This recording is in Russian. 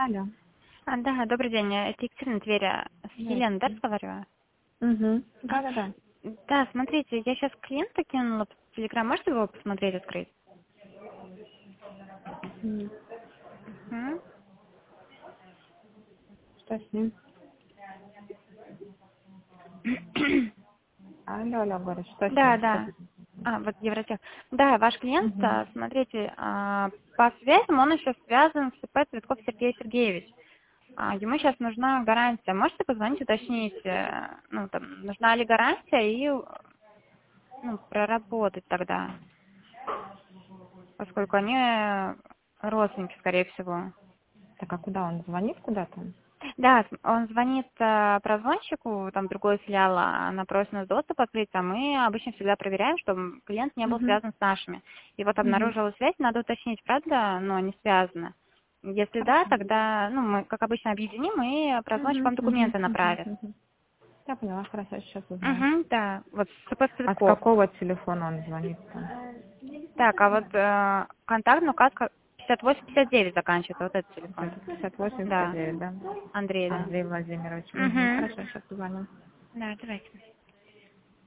Алло. Да, добрый день. Это Екатерина Тверя. С Еленой, да, Здравствуйте. разговариваю? Угу. Да-да-да. Да, смотрите, я сейчас клиента кинула в Телеграм. Можете его посмотреть, открыть? М, Мгм. Что с ним? Алло, говорит, что с Да, ним? Что с да. ним? Вот Евротех. Да, ваш клиент, Угу. смотрите, по связям он еще связан с ИП Цветков Сергей Сергеевич. Ему сейчас нужна гарантия. Можете позвонить, уточнить, ну, там, нужна ли гарантия и, ну, проработать тогда, поскольку они родственники, скорее всего. Так, а куда он звонит куда-то? Да, он звонит прозвонщику, там другой филиал, она просит нас доступ открыть, а мы обычно всегда проверяем, чтобы клиент не был Угу. связан с нашими. И вот Угу. обнаружила связь, надо уточнить, правда, но они связаны. Если да, Хорошо. тогда, ну, мы, как обычно, объединим, и прозвонщик Угу. вам Угу. документы Угу. направит. Угу. Я поняла, хорошо, сейчас узнаю. Угу, да, вот СП А с Цветков. какого телефона он звонит-то? Так, а вот контактный указ 5859 заканчивается, вот этот телефон. Это 58, Да, 59, да? Андрей, да. Андрей Владимирович. Угу. Угу. Хорошо, сейчас позвоню. Да, давайте.